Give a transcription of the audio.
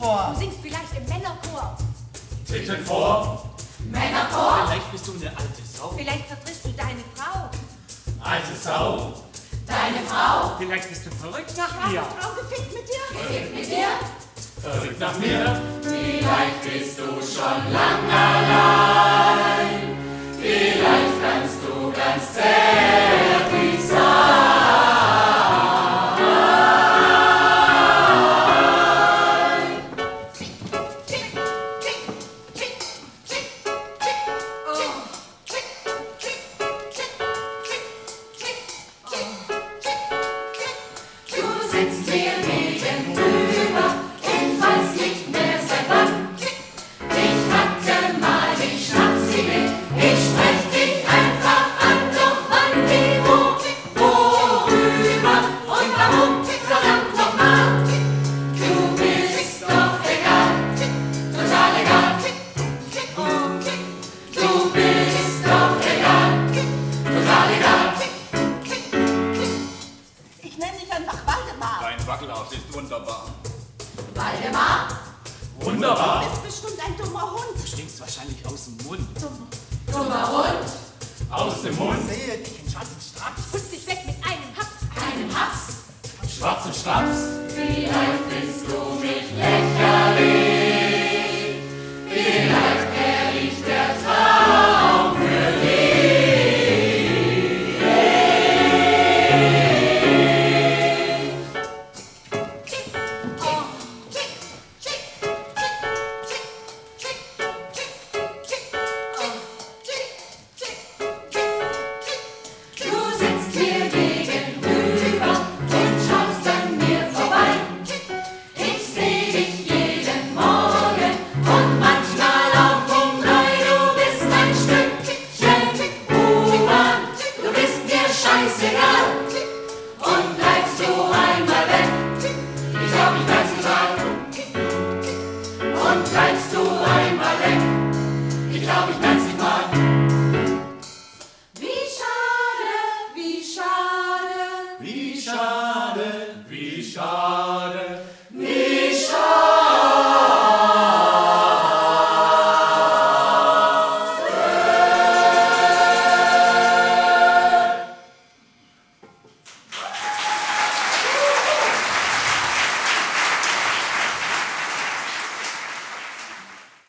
vor. Du singst vielleicht im Männerchor. Titten vor. Männerchor? Vielleicht bist du eine alte Sau. Vielleicht verdrischst du deine Frau. Alte Sau. Deine Frau? Vielleicht bist du verrückt nach Frau mir. gefickt mit dir? Gefickt mit dir? Verrückt nach mir. Vielleicht bist du schon lang allein, vielleicht kannst du ganz zärtlich sein. Du sitzt mir gegenüber, ich weiß nicht mehr seit wann. Ich hatte mal den Schnaps in mir, ich sprech dich einfach an, doch wann, wie, wo, worüber und warum, verdammt nochmal. Du bist doch egal, total egal. Du bist doch egal, total egal. Ich nenne dich einfach Waldemar. Dein Wackelhaus ist wunderbar. Waldemar? Du Wunderbar. bist bestimmt ein dummer Hund. Du stinkst wahrscheinlich aus dem Mund. Dummer Hund? Aus dem Mund. Sehe dich in schwarzen Straps. Putz dich weg mit einem Haps. Einem Haps? Schwarzen Schnaps. Vielleicht bist du mich lächerlich, vielleicht wär ich der Traum für dich. Du sitzt mir gegenüber und schaust an mir vorbei. Ich seh dich jeden Morgen und manchmal auch um 3. Du bist ein Stückchen U-Bahn, du bist mir scheißegal. Und bleibst du einmal weg, ich glaub, ich bleib's nicht mal. Und bleibst du einmal weg, ich glaub, ich bleib's nicht mal. Wie schade, wie schade. Wie schade, wie schade.